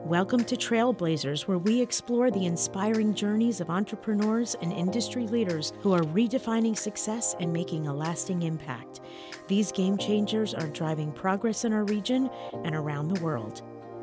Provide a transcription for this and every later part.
Welcome to Trailblazers, where we explore the inspiring journeys of entrepreneurs and industry leaders who are redefining success and making a lasting impact. These game changers are driving progress in our region and around the world.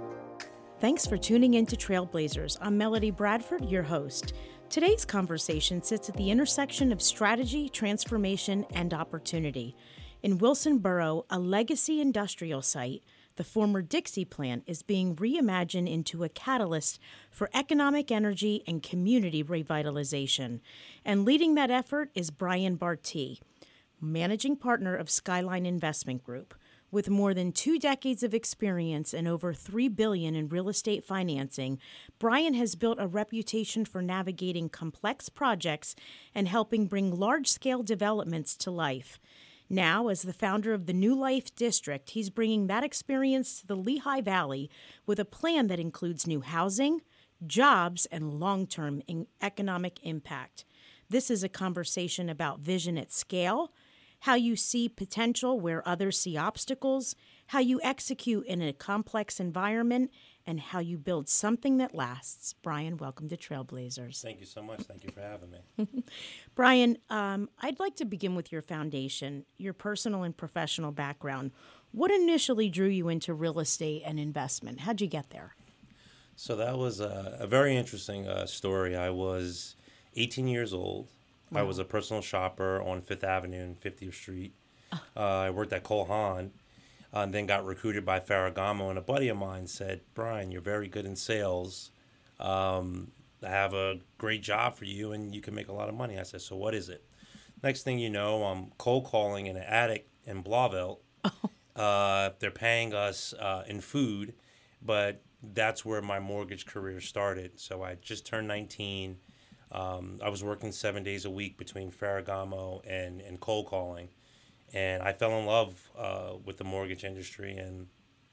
Thanks for tuning in to Trailblazers. I'm Melody Bradford, your host. Today's conversation sits at the intersection of strategy, transformation, and opportunity. In Wilsonboro, a legacy industrial site, the former Dixie plant is being reimagined into a catalyst for economic energy and community revitalization. And leading that effort is Brian Bartee, managing partner of Skyline Investment Group. With more than 2 decades of experience and over $3 billion in real estate financing, Brian has built a reputation for navigating complex projects and helping bring large-scale developments to life. Now, as the founder of the New Life District, he's bringing that experience to the Lehigh Valley with a plan that includes new housing, jobs, and long-term economic impact. This is a conversation about vision at scale, how you see potential where others see obstacles, how you execute in a complex environment, and how you build something that lasts. Brian, welcome to Trailblazers. Thank you so much. Thank you for having me. Brian, I'd like to begin with your foundation, your personal and professional background. What initially drew you into real estate and investment? How'd you get there? So that was a very interesting story. I was 18 years old. Wow. I was a personal shopper on 5th Avenue and 50th Street. I worked at Cole Haan. And then got recruited by Ferragamo, and a buddy of mine said, "Brian, you're very good in sales. I have a great job for you, and you can make a lot of money." I said, "So what is it?" Next thing you know, I'm cold calling in an attic in Blauvelt. They're paying us in food, but that's where my mortgage career started. So I just turned 19. I was working 7 days a week between Ferragamo and cold calling. And I fell in love with the mortgage industry, and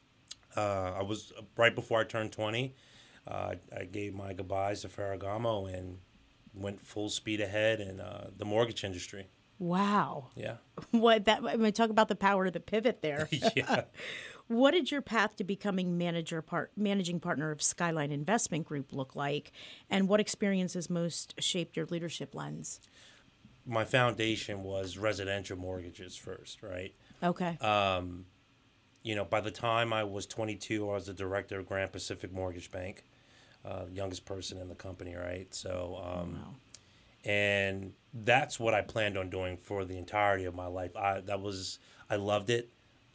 I was right before I turned 20. I gave my goodbyes to Ferragamo and went full speed ahead in the mortgage industry. Wow. Yeah. Talk about the power of the pivot there. Yeah. What did your path to becoming managing partner of Skyline Investment Group look like, and what experiences most shaped your leadership lens? My foundation was residential mortgages first, right? Okay. By the time I was 22, I was the director of Grand Pacific Mortgage Bank, youngest person in the company, right? So, Wow. And that's what I planned on doing for the entirety of my life. I loved it.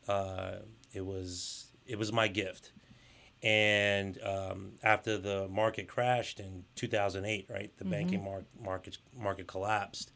It was my gift. And after the market crashed in 2008, right, the banking market collapsed.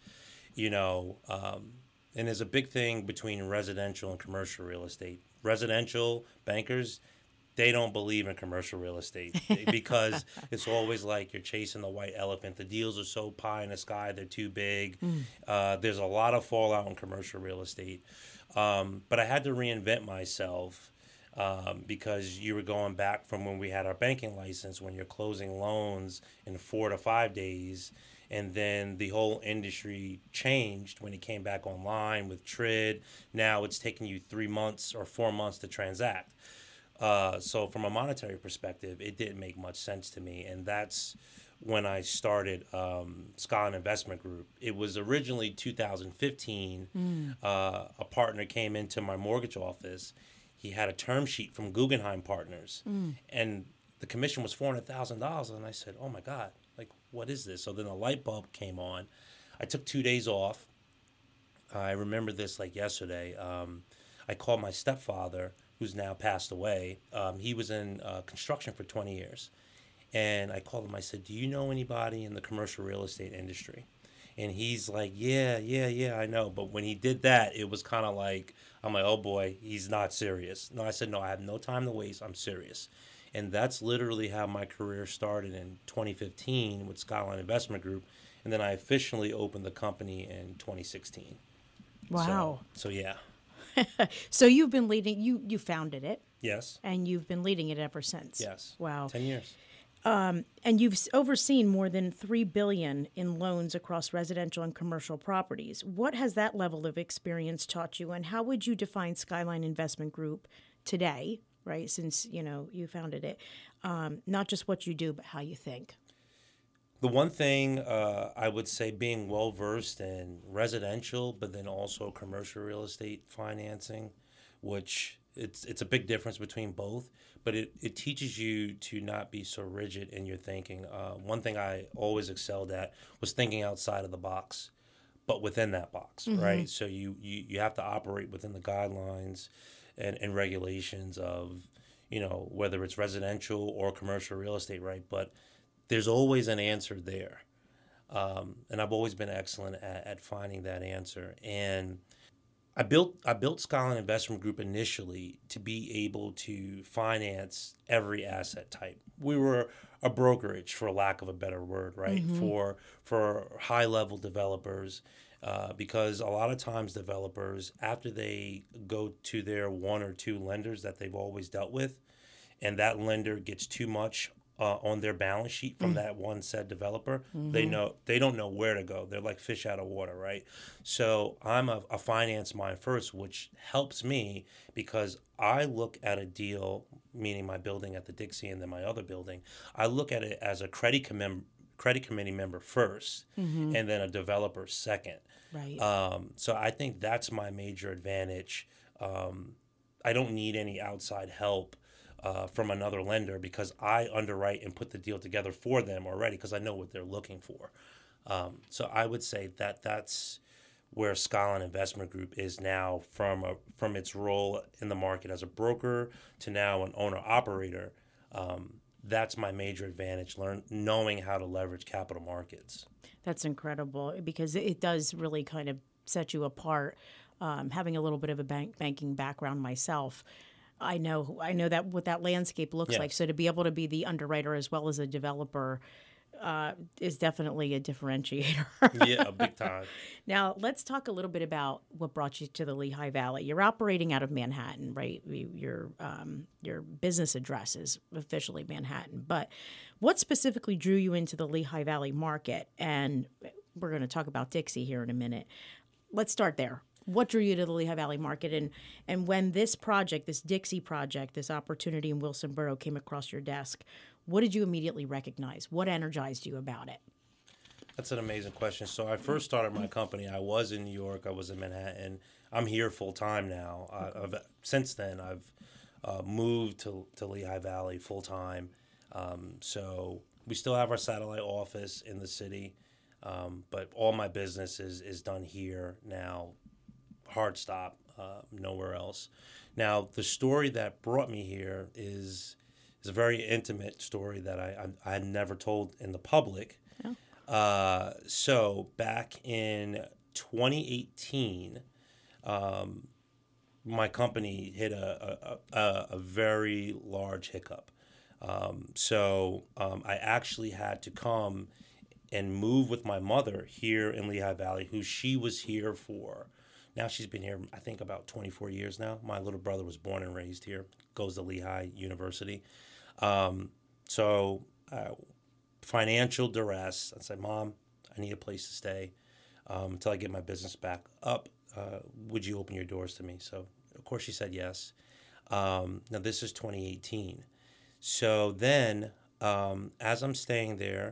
And there's a big thing between residential and commercial real estate. Residential bankers, they don't believe in commercial real estate because it's always like you're chasing the white elephant. The deals are so pie in the sky, they're too big. There's a lot of fallout in commercial real estate. But I had to reinvent myself because you were going back from when we had our banking license, when you're closing loans in 4 to 5 days. And then the whole industry changed when it came back online with TRID. Now it's taking you 3 months or 4 months to transact. So from a monetary perspective, it didn't make much sense to me. And that's when I started Skyline Investment Group. It was originally 2015. A partner came into my mortgage office. He had a term sheet from Guggenheim Partners. And the commission was $400,000. And I said, "Oh, my God. Like, what is this?" So then a light bulb came on. I took 2 days off. I remember this like yesterday. I called my stepfather, who's now passed away. He was in construction for 20 years. And I called him. I said, "Do you know anybody in the commercial real estate industry?" And he's like, yeah, I know. But when he did that, it was kind of like, I'm like, oh, boy, he's not serious. No, I said, no, I have no time to waste. I'm serious. And that's literally how my career started in 2015 with Skyline Investment Group. And then I officially opened the company in 2016. Wow. So yeah. So you've been leading, you founded it. Yes. And you've been leading it ever since. Yes. Wow. 10 years. And you've overseen more than $3 billion in loans across residential and commercial properties. What has that level of experience taught you, and how would you define Skyline Investment Group today right? Since, you founded it. Not just what you do, but how you think. The one thing I would say, being well versed in residential, but then also commercial real estate financing, which it's a big difference between both, but it teaches you to not be so rigid in your thinking. One thing I always excelled at was thinking outside of the box, but within that box, right? So you have to operate within the guidelines and regulations of, whether it's residential or commercial real estate, right? But there's always an answer there. And I've always been excellent at finding that answer. And I built Skyline Investment Group initially to be able to finance every asset type. We were a brokerage, for lack of a better word, right? For high level developers, because a lot of times developers, after they go to their one or two lenders that they've always dealt with, and that lender gets too much on their balance sheet from that one said developer, they don't know where to go. They're like fish out of water, right? So I'm a finance mind first, which helps me because I look at a deal, meaning my building at the Dixie and then my other building, I look at it as a credit committee member first, and then a developer second. Right. So I think that's my major advantage. I don't need any outside help from another lender because I underwrite and put the deal together for them already because I know what they're looking for. So I would say that that's where Skyline Investment Group is now from its role in the market as a broker to now an owner-operator. That's my major advantage, knowing how to leverage capital markets. That's incredible because it does really kind of set you apart. Having a little bit of a banking background myself, I know that what that landscape looks like. So to be able to be the underwriter as well as a developer is definitely a differentiator. Yeah, big time. Now, let's talk a little bit about what brought you to the Lehigh Valley. You're operating out of Manhattan, right? Your business address is officially Manhattan. But what specifically drew you into the Lehigh Valley market? And we're going to talk about Dixie here in a minute. Let's start there. What drew you to the Lehigh Valley market? And when this project, this Dixie project, this opportunity in Wilsonboro came across your desk, what did you immediately recognize? What energized you about it? That's an amazing question. So I first started my company. I was in New York. I was in Manhattan. I'm here full time now. Since then, I've moved to Lehigh Valley full time. So we still have our satellite office in the city, but all my business is done here now. Hard stop, nowhere else. Now, the story that brought me here is a very intimate story that I had never told in the public. Oh. So back in 2018, my company hit a very large hiccup. So I actually had to come and move with my mother here in Lehigh Valley, who she was here for. Now she's been here, I think, about 24 years now. My little brother was born and raised here, goes to Lehigh University. So financial duress. I said, Mom, I need a place to stay until I get my business back up. Would you open your doors to me? So, of course, she said yes. Now, this is 2018. So then, as I'm staying there,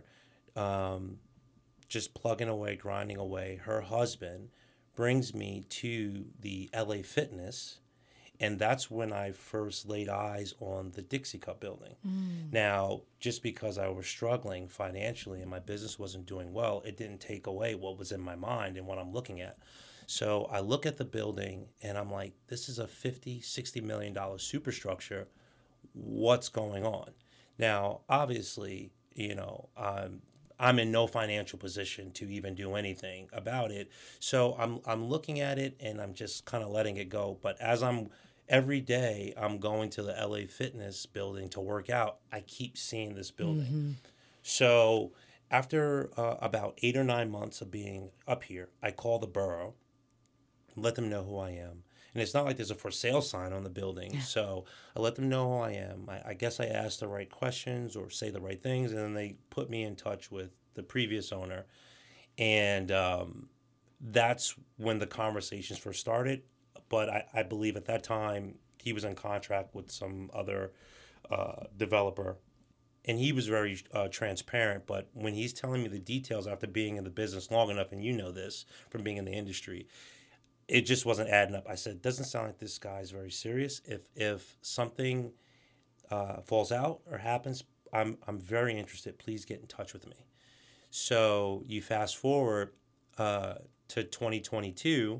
just plugging away, grinding away, her husband brings me to the LA Fitness, and that's when I first laid eyes on the Dixie Cup building. Now, just because I was struggling financially and my business wasn't doing well, it didn't take away what was in my mind and what I'm looking at. So I look at the building and I'm like, this is a $50-60 million superstructure. What's going on? Now, obviously, I'm in no financial position to even do anything about it. So I'm looking at it and I'm just kind of letting it go. But every day I'm going to the LA Fitness building to work out, I keep seeing this building. So after about 8 or 9 months of being up here, I call the borough, let them know who I am. And it's not like there's a for sale sign on the building. So I let them know who I am. I guess I asked the right questions or say the right things, and then they put me in touch with the previous owner. And that's when the conversations first started. But I believe at that time, he was in contract with some other developer, and he was very transparent. But when he's telling me the details after being in the business long enough, and you know this from being in the industry, it just wasn't adding up. I said, doesn't sound like this guy's very serious. If something falls out or happens, I'm very interested. Please get in touch with me. So you fast forward to 2022,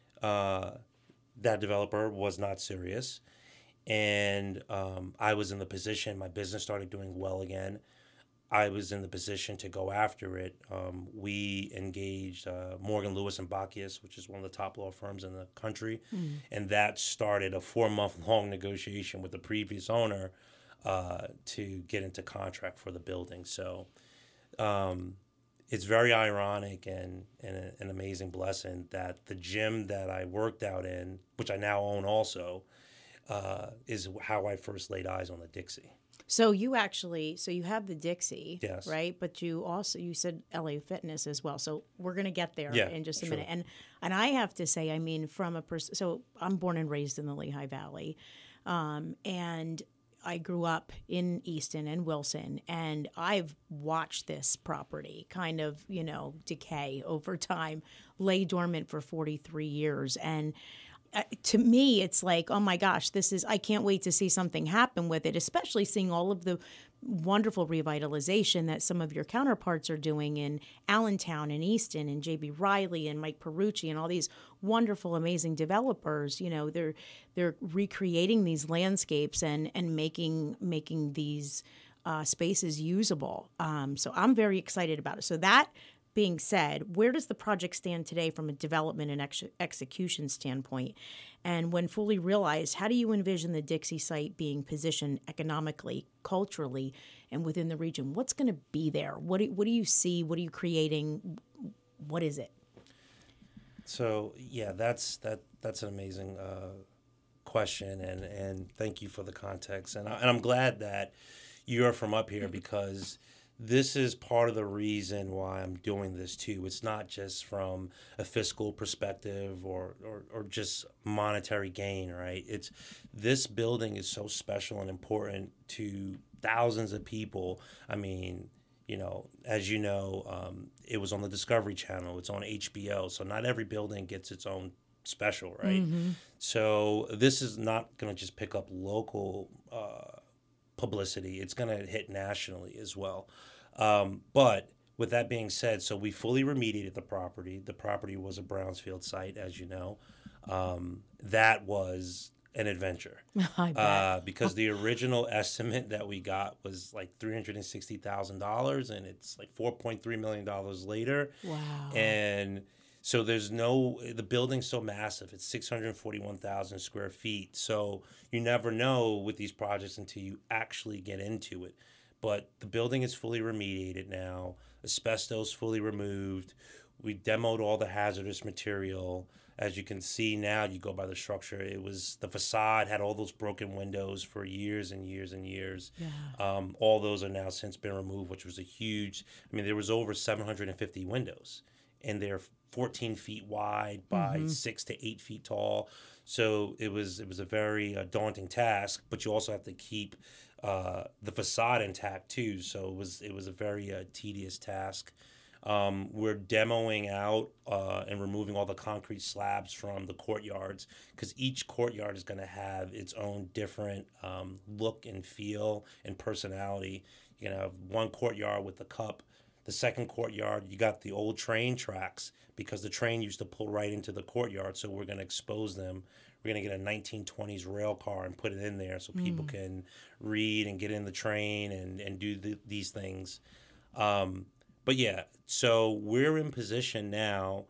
that developer was not serious. And I was in the position, my business started doing well again. I was in the position to go after it. We engaged Morgan Lewis and Bacchius, which is one of the top law firms in the country. And that started a 4-month-long negotiation with the previous owner to get into contract for the building. So it's very ironic and an amazing blessing that the gym that I worked out in, which I now own also, is how I first laid eyes on the Dixie. So you have the Dixie, Yes. right? But you said LA Fitness as well. So we're going to get there in just a sure. minute. And I have to say, I mean, so I'm born and raised in the Lehigh Valley, and I grew up in Easton and Wilson, and I've watched this property kind of, decay over time, lay dormant for 43 years. And to me, it's like, oh my gosh, I can't wait to see something happen with it, especially seeing all of the wonderful revitalization that some of your counterparts are doing in Allentown and Easton and J.B. Riley and Mike Perucci and all these wonderful, amazing developers. They're recreating these landscapes and making these spaces usable. So I'm very excited about it. So that being said, where does the project stand today from a development and execution standpoint? And when fully realized, how do you envision the Dixie site being positioned economically, culturally, and within the region? What's going to be there? What do you see? What are you creating? What is it? So yeah, that's an amazing question, and thank you for the context. And I'm glad that you're from up here because this is part of the reason why I'm doing this too. It's not just from a fiscal perspective or just monetary gain, right? It's this building is so special and important to thousands of people. I mean, as you know, it was on the Discovery Channel. It's on HBO. So not every building gets its own special, right? Mm-hmm. So this is not going to just pick up local publicity. It's going to hit nationally as well. But with that being said, so we fully remediated the property. The property was a brownfield site, as you know. That was an adventure. I bet. Because the original estimate that we got was like $360,000, and it's like $4.3 million later. Wow. And so the building's so massive. It's 641,000 square feet. So you never know with these projects until you actually get into it. But the building is fully remediated now, asbestos fully removed. We demoed all the hazardous material. As you can see now, you go by the structure. The facade had all those broken windows for years and years and years. Yeah. All those are now since been removed, which was there was over 750 windows, and they're 14 feet wide by 6 to 8 feet tall. So it was a very daunting task, but you also have to keep the facade intact too. So it was a very tedious task. We're demoing out and removing all the concrete slabs from the courtyards because each courtyard is going to have its own different look and feel and personality. You're going to have one courtyard with the cup. The second courtyard, you got the old train tracks because the train used to pull right into the courtyard. So we're going to expose them. We're going to get a 1920s rail car and put it in there so people can read and get in the train and do these things. But yeah, so we're in position now,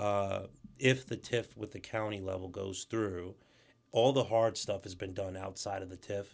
if the TIF with the county level goes through, all the hard stuff has been done outside of the TIF.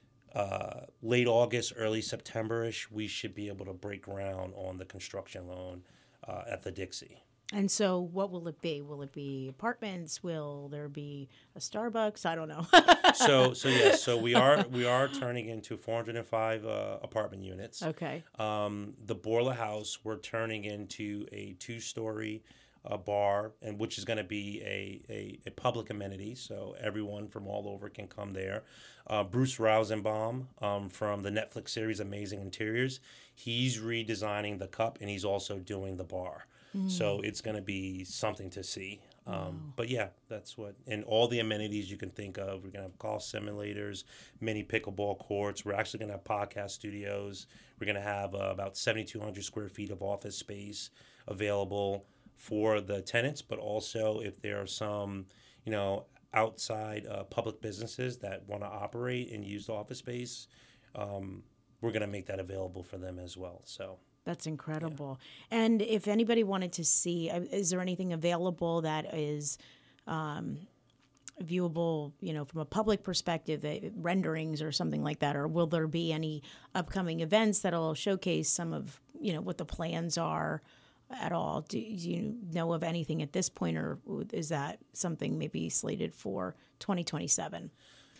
Late August, early September-ish, we should be able to break ground on the construction loan at the Dixie. And so what will it be? Will it be apartments? Will there be a Starbucks? I don't know. So we are turning into 405 apartment units. Okay. The Borla House we're turning into a 2-story a bar, and which is going to be a public amenity, so everyone from all over can come there. Bruce Rosenbaum from the Netflix series Amazing Interiors, he's redesigning the cup, and he's also doing the bar. So it's going to be something to see. But yeah, that's what, and all the amenities you can think of. We're going to have golf simulators, mini pickleball courts. We're actually going to have podcast studios. We're going to have about 7,200 square feet of office space available for the tenants, but also if there are some, outside public businesses that want to operate and use the office space, we're going to make that available for them as well. So. That's incredible. Yeah. And if anybody wanted to see, is there anything available that is viewable, from a public perspective, renderings or something like that? Or will there be any upcoming events that'll showcase some of, what the plans are at all? Do you know of anything at this point, or is that something maybe slated for 2027?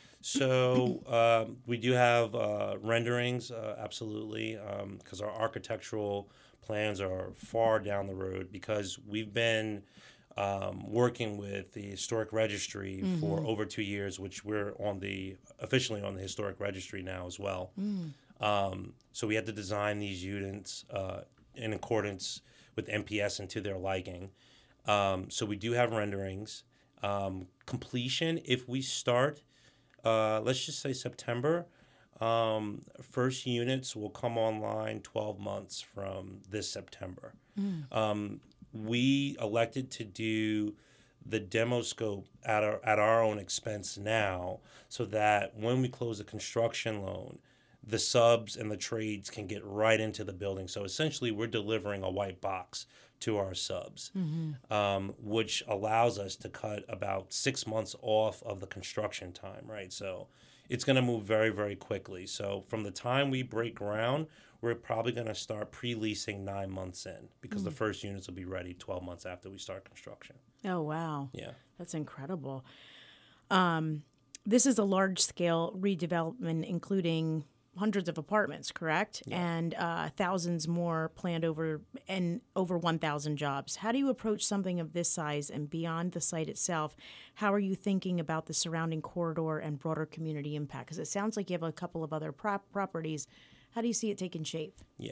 So we do have renderings, absolutely, because our architectural plans are far down the road, because we've been working with the Historic Registry for over 2 years, which we're officially on the Historic Registry now as well. So we had to design these units in accordance with NPS and to their liking. So we do have renderings. Completion, if we start... let's just say September. First units will come online 12 months from this September. We elected to do the demo scope at our own expense now, so that when we close the construction loan, the subs and the trades can get right into the building. So essentially, we're delivering a white box to our subs, which allows us to cut about 6 months off of the construction time, right? So it's going to move very, very quickly. So from the time we break ground, we're probably going to start pre-leasing 9 months in, because the first units will be ready 12 months after we start construction. Oh, wow. Yeah. That's incredible. This is a large-scale redevelopment, including hundreds of apartments, correct? Yeah. And thousands more planned over 1,000 jobs. How do you approach something of this size and beyond the site itself? How are you thinking about the surrounding corridor and broader community impact? Because it sounds like you have a couple of other properties. How do you see it taking shape? Yeah.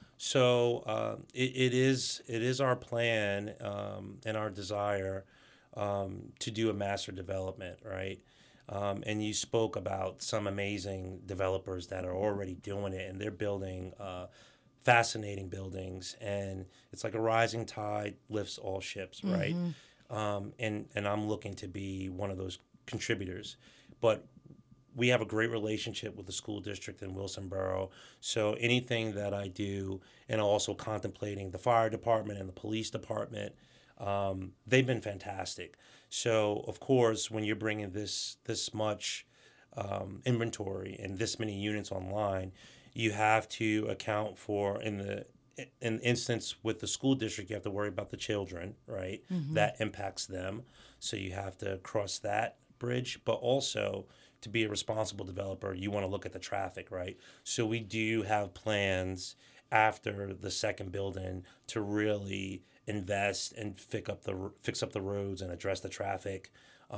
So it is our plan and our desire to do a master development, right? And you spoke about some amazing developers that are already doing it, and they're building fascinating buildings, and it's like a rising tide lifts all ships, right? And I'm looking to be one of those contributors. But we have a great relationship with the school district in Wilson Borough, so anything that I do, and also contemplating the fire department and the police department, they've been fantastic. So, of course, when you're bringing this much inventory and this many units online, you have to account for, in the instance with the school district, you have to worry about the children, right? That impacts them. So you have to cross that bridge. But also, to be a responsible developer, you want to look at the traffic, right? So we do have plans after the second building to really invest and fix up the roads and address the traffic.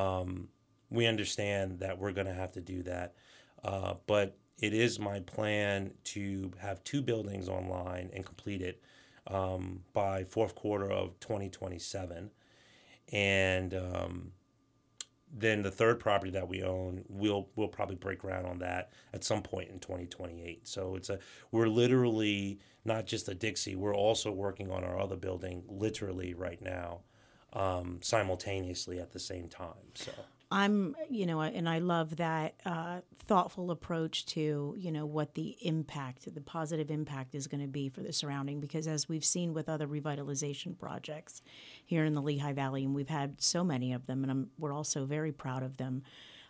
We understand that we're going to have to do that, but it is my plan to have 2 buildings online and complete it by fourth quarter of 2027, and then the third property that we own, we'll probably break ground on that at some point in 2028. So we're literally not just a Dixie, we're also working on our other building literally right now, simultaneously at the same time. So I'm, and I love that thoughtful approach to, what the positive impact is going to be for the surrounding, because as we've seen with other revitalization projects here in the Lehigh Valley, and we've had so many of them, and we're also very proud of them,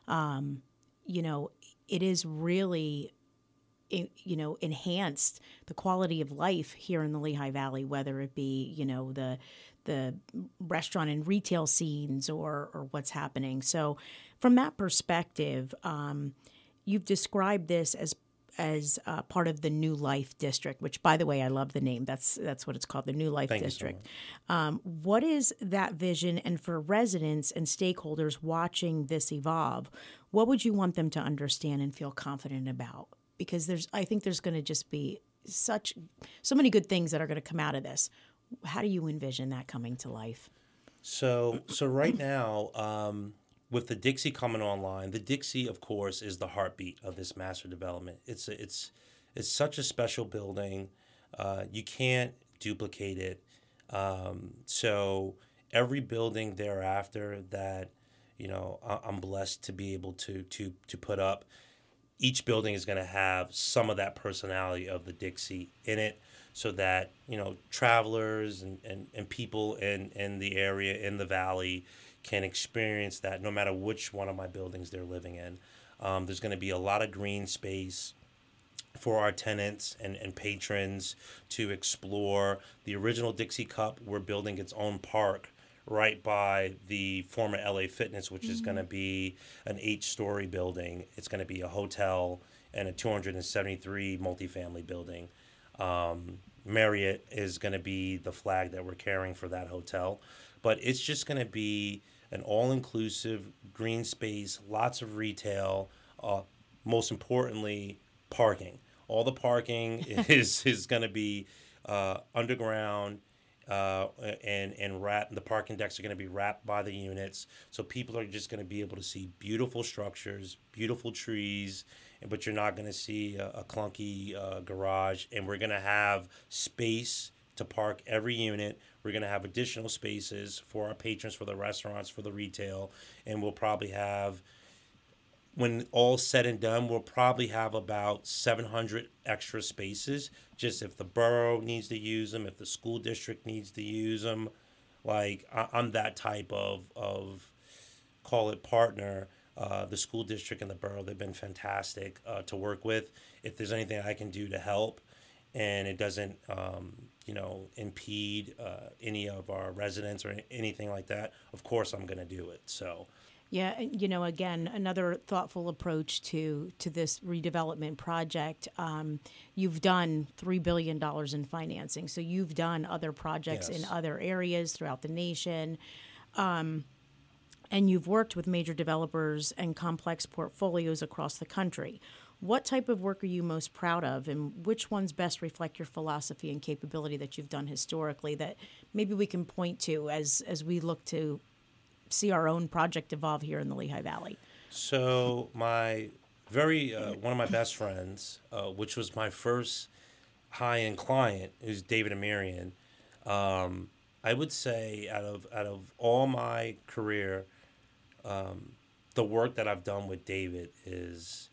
it is really, enhanced the quality of life here in the Lehigh Valley, whether it be, the restaurant and retail scenes or what's happening. So from that perspective, you've described this as part of the New Life District, which, by the way, I love the name. That's what it's called, the New Life Thank District. you so much. What is that vision? And for residents and stakeholders watching this evolve, what would you want them to understand and feel confident about? Because I think there's going to just be so many good things that are going to come out of this. How do you envision that coming to life? So right now, with the Dixie coming online, the Dixie, of course, is the heartbeat of this master development. It's such a special building. You can't duplicate it. So every building thereafter that I'm blessed to be able to put up, each building is going to have some of that personality of the Dixie in it, so that travelers and people in the area, in the valley, can experience that no matter which one of my buildings they're living in. There's going to be a lot of green space for our tenants and patrons to explore. The original Dixie Cup, we're building its own park right by the former LA Fitness, which is going to be an 8-story building. It's going to be a hotel and a 273 multifamily building. Marriott is going to be the flag that we're carrying for that hotel. But it's just going to be an all-inclusive green space, lots of retail, most importantly, parking. All the parking is going to be underground, and the parking decks are going to be wrapped by the units. So people are just going to be able to see beautiful structures, beautiful trees, but you're not going to see a clunky garage. And we're going to have space to park every unit. We're going to have additional spaces for our patrons, for the restaurants, for the retail. And we'll probably have, when all's said and done, we'll probably have about 700 extra spaces, just if the borough needs to use them, if the school district needs to use them. Like, I'm that type of call it partner. The school district and the borough, they've been fantastic to work with. If there's anything I can do to help and it doesn't, impede any of our residents or anything like that, of course I'm going to do it. So. Yeah, again, another thoughtful approach to this redevelopment project. You've done $3 billion in financing, so you've done other projects in other areas throughout the nation. And you've worked with major developers and complex portfolios across the country. What type of work are you most proud of, and which ones best reflect your philosophy and capability that you've done historically that maybe we can point to as we look to see our own project evolve here in the Lehigh Valley? So my one of my best friends, which was my first high-end client, is David Amirian. I would say out of all my career, the work that I've done with David is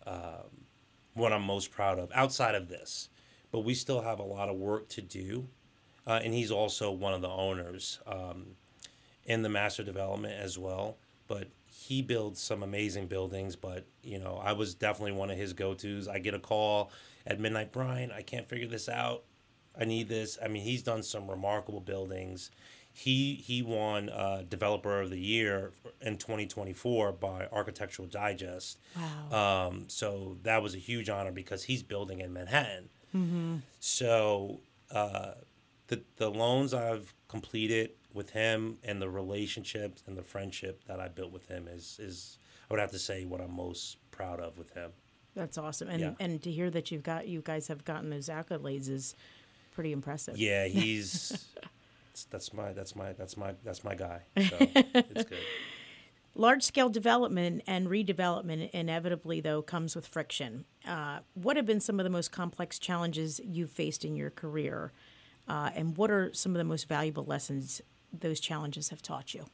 what I'm most proud of outside of this. But we still have a lot of work to do. And he's also one of the owners in the master development as well. But he builds some amazing buildings. But, I was definitely one of his go-tos. I get a call at midnight, Brian, I can't figure this out. I need this. I mean, he's done some remarkable buildings. He won Developer of the Year in 2024 by Architectural Digest. Wow. So that was a huge honor because he's building in Manhattan. Mm-hmm. So the loans I've completed with him and the relationships and the friendship that I built with him is I would have to say what I'm most proud of with him. That's awesome. And to hear that you guys have gotten those accolades is pretty impressive. Yeah, that's my guy. So it's good. Large-scale development and redevelopment inevitably, though, comes with friction. What have been some of the most complex challenges you've faced in your career? And what are some of the most valuable lessons those challenges have taught you?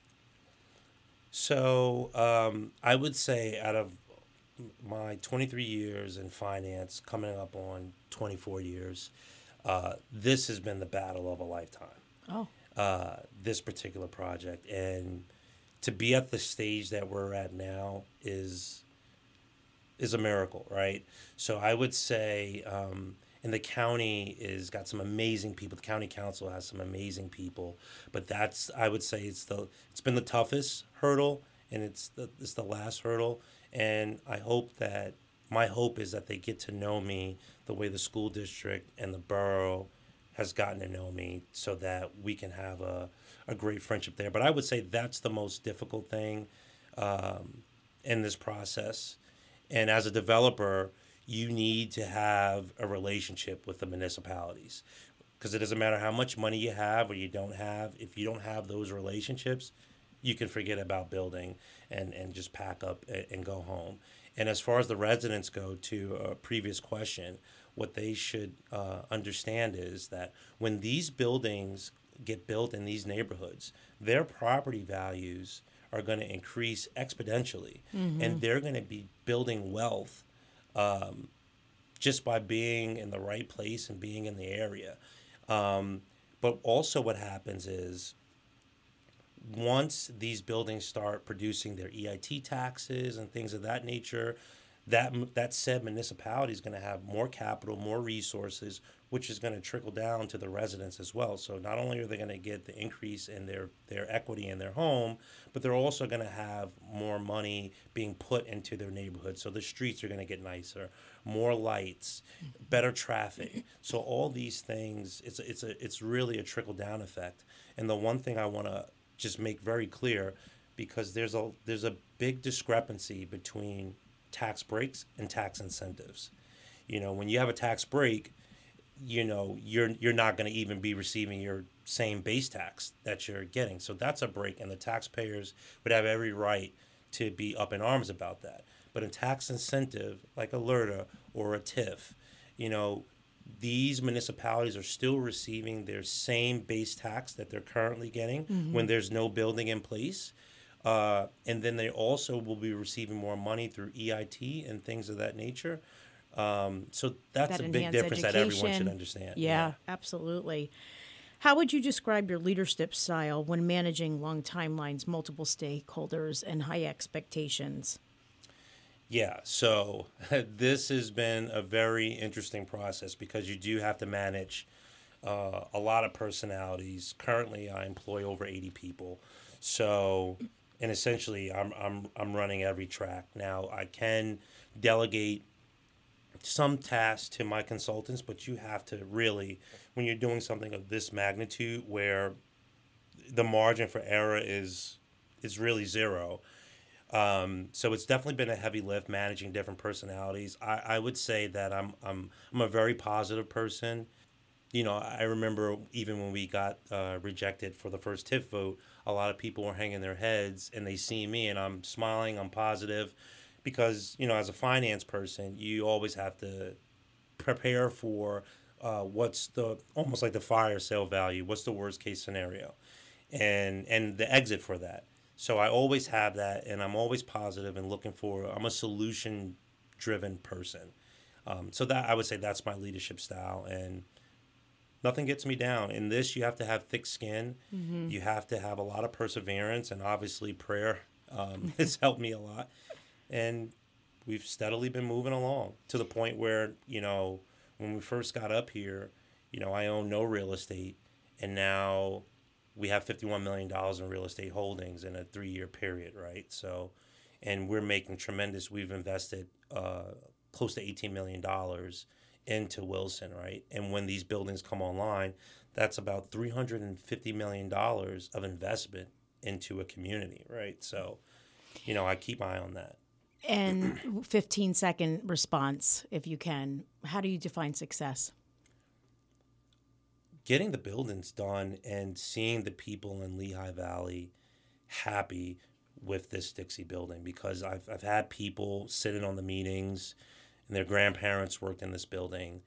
So I would say out of my 23 years in finance, coming up on 24 years, this has been the battle of a lifetime. Oh. This particular project. And to be at the stage that we're at now is a miracle, right? So I would say, and the county is got some amazing people. The county council has some amazing people, but I would say it's been the toughest hurdle, and it's the last hurdle. And I hope that my hope is that they get to know me the way the school district and the borough has gotten to know me, so that we can have a great friendship there. But I would say that's the most difficult thing in this process. And as a developer, you need to have a relationship with the municipalities, because it doesn't matter how much money you have or you don't have. If you don't have those relationships, you can forget about building and just pack up and go home. And as far as the residents go, to a previous question, what they should understand is that when these buildings get built in these neighborhoods, their property values are going to increase exponentially, and they're going to be building wealth just by being in the right place and being in the area. But also what happens is, once these buildings start producing their EIT taxes and things of that nature, that said municipality is going to have more capital, more resources, which is going to trickle down to the residents as well. So not only are they going to get the increase in their equity in their home, but they're also going to have more money being put into their neighborhood. So the streets are going to get nicer, more lights, better traffic. So all these things, it's really a trickle down effect. And the one thing I want to just make very clear, because there's a big discrepancy between tax breaks and tax incentives. When you have a tax break, you're not going to even be receiving your same base tax that you're getting. So that's a break, and the taxpayers would have every right to be up in arms about that. But in tax incentive, like Alerta or a TIF, these municipalities are still receiving their same base tax that they're currently getting when there's no building in place. And then they also will be receiving more money through EIT and things of that nature. So that's a big difference that everyone should understand. Yeah, absolutely. How would you describe your leadership style when managing long timelines, multiple stakeholders, and high expectations? Yeah, so this has been a very interesting process, because you do have to manage a lot of personalities. Currently, I employ over 80 people. So, and essentially, I'm running every track. Now, I can delegate some tasks to my consultants, but you have to really, when you're doing something of this magnitude, where the margin for error is really zero. So it's definitely been a heavy lift managing different personalities. I would say that I'm a very positive person. I remember even when we got rejected for the first TIF vote, a lot of people were hanging their heads, and they see me and I'm smiling, I'm positive, because as a finance person, you always have to prepare for what's almost like the fire sale value, what's the worst case scenario, and the exit for that. So I always have that, and I'm always positive and I'm a solution-driven person. So that, I would say, that's my leadership style, and nothing gets me down. In this, you have to have thick skin. You have to have a lot of perseverance, and obviously prayer has helped me a lot. And we've steadily been moving along to the point where, when we first got up here, I own no real estate, and now we have $51 million in real estate holdings in a 3-year period, right? So, and we're making we've invested close to $18 million into Wilson, right? And when these buildings come online, that's about $350 million of investment into a community, right? So, I keep my eye on that. And 15-second response, if you can. How do you define success? Getting the buildings done and seeing the people in Lehigh Valley happy with this Dixie building, because I've had people sitting on the meetings and their grandparents worked in this building.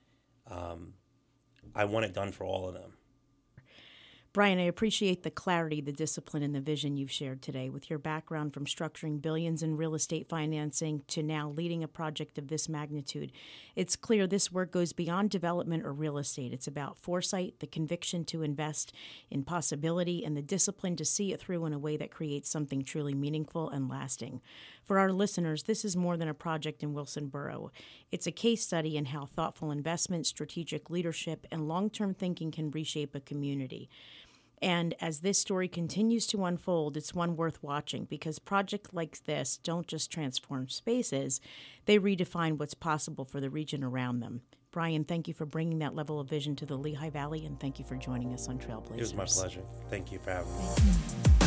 I want it done for all of them. Brian, I appreciate the clarity, the discipline, and the vision you've shared today. With your background from structuring billions in real estate financing to now leading a project of this magnitude, it's clear this work goes beyond development or real estate. It's about foresight, the conviction to invest in possibility, and the discipline to see it through in a way that creates something truly meaningful and lasting. For our listeners, this is more than a project in Wilson Borough. It's a case study in how thoughtful investment, strategic leadership, and long-term thinking can reshape a community. And as this story continues to unfold, it's one worth watching because projects like this don't just transform spaces, they redefine what's possible for the region around them. Brian, thank you for bringing that level of vision to the Lehigh Valley, and thank you for joining us on Trailblazers. It was my pleasure. Thank you for having me.